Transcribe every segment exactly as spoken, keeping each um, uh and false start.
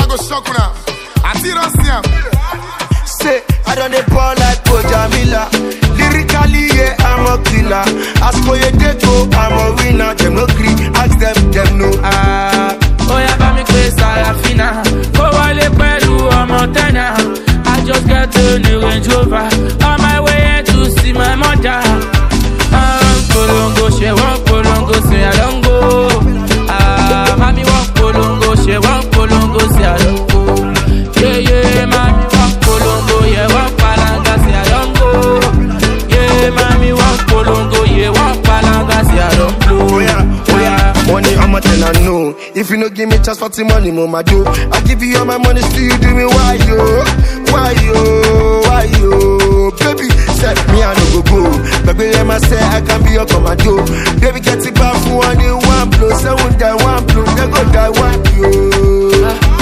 go shock now. I see don't see him. Say, I don't dey ball like Kojamila. Lyrically, yeah, I'm a killer. As for your deco, I'm a winner. Them no gree, ask them, them no ah. Oh yeah, ba mi kwe Sarafina. Go wale pelu or Montana. I just got a new Range Rover. On my way to see my mother. Um, Kolongo, she want Kolongo, say I don't go. Ah, mami want Kolongo, she want Kolongo, say I don't go. Yeah, yeah, mami want Kolongo, yeah, want Palanga, say I don't go. Yeah, mami want Kolongo, yeah, want Palanga, say I don't blow. Oh yeah, oh yeah, money I'm a tell I know. If you no give me chance for the money, mama do. I give you all my money, still you do me why yo, why yo, why yo, baby. Set me I no go go. Baby let me say I can be your commando. Baby get it back for one day one blow, say one die one blow, they go die one yo.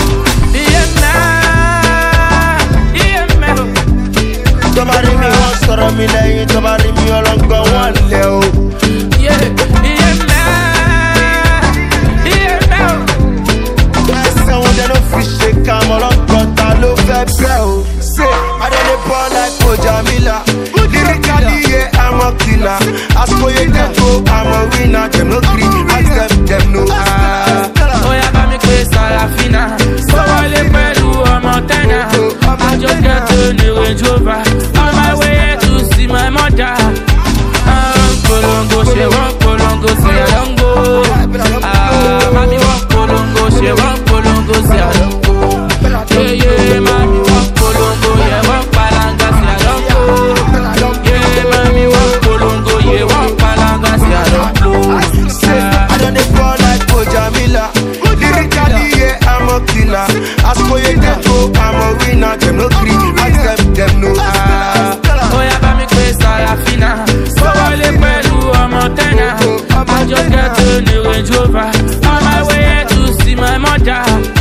Somebody me want sorrow me like somebody me along go one leo. Yeah, yeah, man. Yeah, man. I say when they no fish they come along got a low bell. Say I don't ball like Kojamila. Lyrically yeah I'm a killer. As for your deco I'm a winner. Them no gree, ask them them no ah. Oh yeah, ba mi kwe Sarafina. So wale pelu or Montana. I just got a new Range Rover. On my way to see my mother. Um, Kolongo, she want Kolongo, say I don't go. Ah, mami want Kolongo, she want Kolongo, say I don't go. Yeah, yeah, mami want Kolongo, yeah, want Palanga, say I don't go. Yeah, mami want Kolongo, yeah, want Palanga, say I don't blow. Say I don't ball like Kojamila. Lyrically yeah I'm a killer. As for your deco I'm a winner. Them no gree, ask them them no ah. Oh yeah, ba mi kwe Sarafina. So wale pelu or Montana. I just got a new Range Rover. On my way to see my mother.